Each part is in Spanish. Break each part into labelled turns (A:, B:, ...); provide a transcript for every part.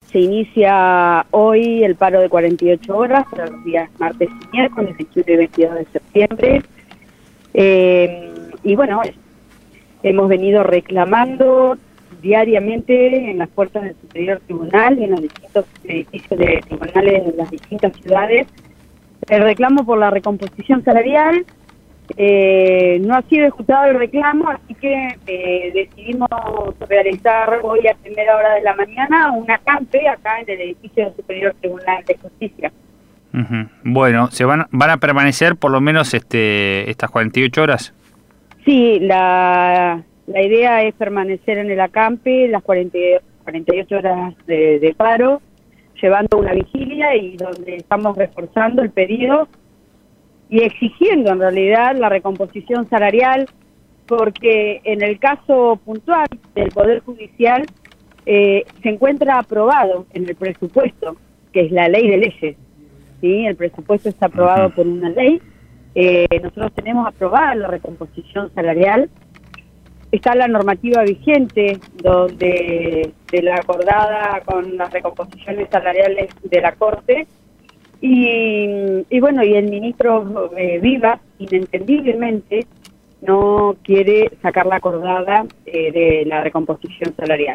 A: Se inicia hoy el paro de 48 horas para los días martes y miércoles, 21 y 22 de septiembre. Y bueno, hemos venido reclamando diariamente en las puertas del Superior Tribunal y en los distintos edificios de tribunales de las distintas ciudades el reclamo por la recomposición salarial. No ha sido ejecutado el reclamo, así que decidimos realizar hoy a primera hora de la mañana un acampe acá en el edificio del Superior Tribunal de Justicia.
B: Bueno, ¿se van a permanecer por lo menos estas 48 horas?
A: Sí, la idea es permanecer en el acampe las 48 horas de paro, llevando una vigilia y donde estamos reforzando el pedido y exigiendo en realidad la recomposición salarial, porque en el caso puntual del Poder Judicial se encuentra aprobado en el presupuesto, que es la ley de leyes, ¿sí? El presupuesto está aprobado por una ley. Nosotros tenemos aprobada la recomposición salarial. Está la normativa vigente donde de la acordada con las recomposiciones salariales de la Corte y bueno, y el ministro Vivas inentendiblemente no quiere sacar la acordada de la recomposición salarial.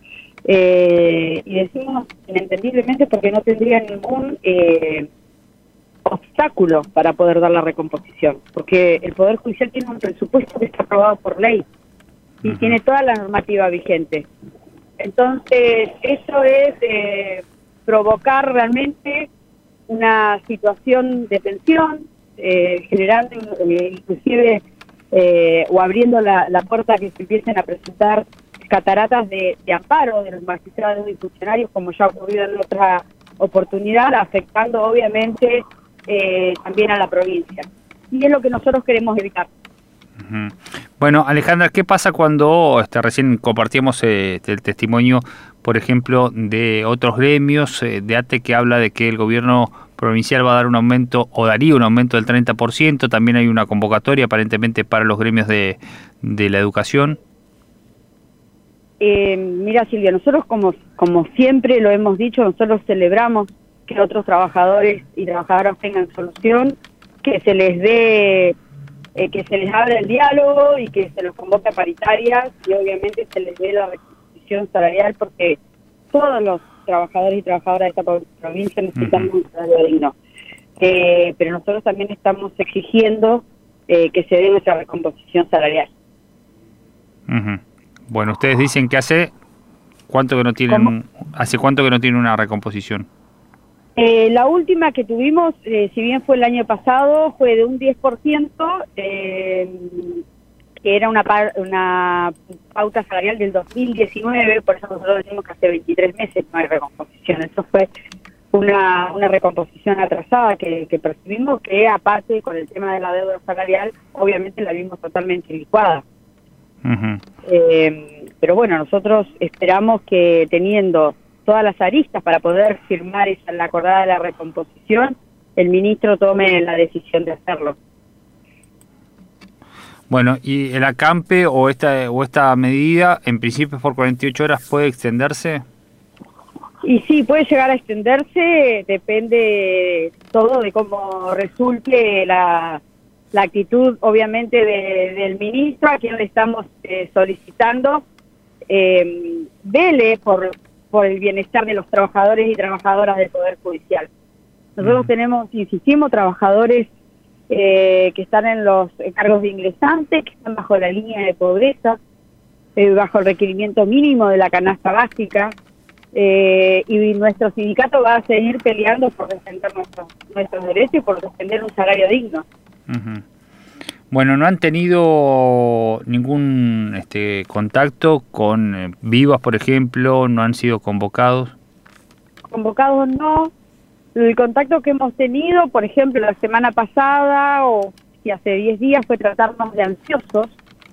A: Y decimos inentendiblemente porque no tendría ningún obstáculo para poder dar la recomposición, porque el Poder Judicial tiene un presupuesto que está aprobado por ley y tiene toda la normativa vigente. Entonces, eso es provocar realmente una situación de tensión, generando inclusive o abriendo la puerta a que se empiecen a presentar cataratas de amparo de los magistrados y funcionarios, como ya ha ocurrido en otra oportunidad, afectando obviamente también a la provincia. Y es lo que nosotros queremos evitar.
B: Bueno, Alejandra, ¿qué pasa cuando recién compartíamos el testimonio, por ejemplo, de otros gremios, de ATE, que habla de que el gobierno provincial va a dar un aumento o daría un aumento del 30%? También hay una convocatoria aparentemente para los gremios de la educación.
A: Mira, Silvia, nosotros como siempre lo hemos dicho, nosotros celebramos que otros trabajadores y trabajadoras tengan solución, que se les dé, que se les abra el diálogo y que se los convoque a paritarias y obviamente se les dé la recomposición salarial, porque todos los trabajadores y trabajadoras de esta provincia necesitamos un salario digno. Pero nosotros también estamos exigiendo que se dé nuestra recomposición salarial.
B: Bueno, ustedes dicen que hace cuánto que no tienen, una recomposición.
A: La última que tuvimos, si bien fue el año pasado, fue de un 10%, que era una pauta salarial del 2019, por eso nosotros decimos que hace 23 meses no hay recomposición. Eso fue una recomposición atrasada que percibimos, que aparte con el tema de la deuda salarial, obviamente la vimos totalmente licuada. Pero bueno, nosotros esperamos que teniendo todas las aristas para poder firmar la acordada de la recomposición, el ministro tome la decisión de hacerlo.
B: Bueno, ¿y el acampe o esta medida, en principio por 48 horas, puede extenderse?
A: Y sí, puede llegar a extenderse, depende todo de cómo resulte la actitud, obviamente, del ministro, a quien le estamos solicitando vele por el bienestar de los trabajadores y trabajadoras del Poder Judicial. Nosotros insistimos, trabajadores que están en los cargos de ingresantes, que están bajo la línea de pobreza, bajo el requerimiento mínimo de la canasta básica, y nuestro sindicato va a seguir peleando por defender nuestros derechos y por defender un salario digno.
B: Bueno, ¿no han tenido ningún contacto con Vivas, por ejemplo? ¿No han sido convocados?
A: Convocados no. El contacto que hemos tenido, por ejemplo, la semana pasada o si hace 10 días, fue tratarnos de ansiosos,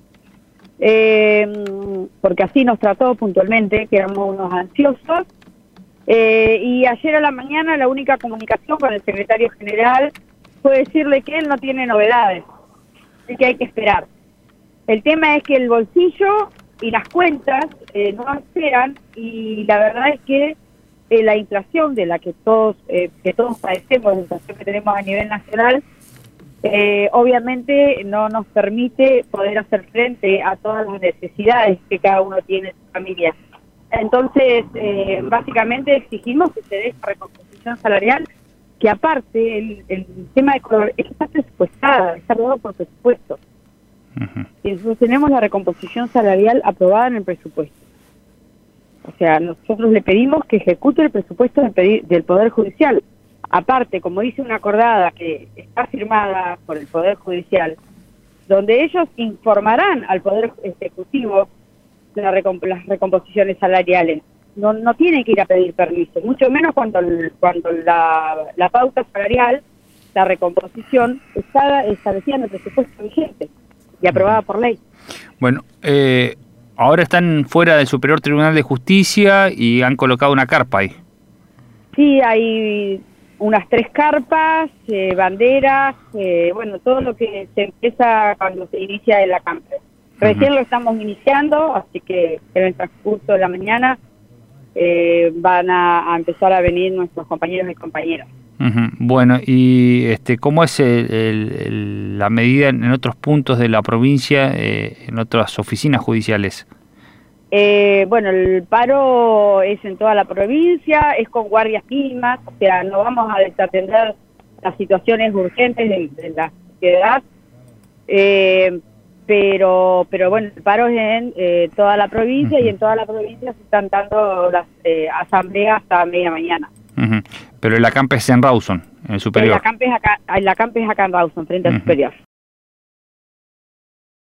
A: porque así nos trató puntualmente, que éramos unos ansiosos. Y ayer a la mañana la única comunicación con el secretario general fue decirle que él no tiene novedades, así que hay que esperar. El tema es que el bolsillo y las cuentas no esperan, y la verdad es que la inflación de la que todos padecemos, la inflación que tenemos a nivel nacional, obviamente no nos permite poder hacer frente a todas las necesidades que cada uno tiene en su familia. Entonces, básicamente exigimos que se dé esta recomposición salarial, que aparte el tema de color está presupuestada, está aprobado por presupuesto. Y nosotros tenemos la recomposición salarial aprobada en el presupuesto. O sea, nosotros le pedimos que ejecute el presupuesto del Poder Judicial. Aparte, como dice una acordada que está firmada por el Poder Judicial, donde ellos informarán al Poder Ejecutivo las recomposiciones salariales. No tienen que ir a pedir permiso, mucho menos cuando la pauta salarial, la recomposición, está establecida en el presupuesto vigente y aprobada por ley.
B: Bueno, ahora están fuera del Superior Tribunal de Justicia y han colocado una carpa ahí.
A: Sí, hay unas 3 carpas, banderas, bueno, todo lo que se empieza cuando se inicia el acampe. Recién lo estamos iniciando, así que en el transcurso de la mañana van a empezar a venir nuestros compañeros y compañeras.
B: Bueno, y ¿cómo es la medida en otros puntos de la provincia, en otras oficinas judiciales?
A: Bueno, el paro es en toda la provincia, es con guardias mínimas, o sea, no vamos a desatender las situaciones urgentes de la sociedad, pero bueno, el paro es en toda la provincia, y en toda la provincia se están dando las asambleas hasta media mañana.
B: Pero el acampe es en Rawson, en el Superior.
A: El acampe es acá en Rawson, frente al Superior.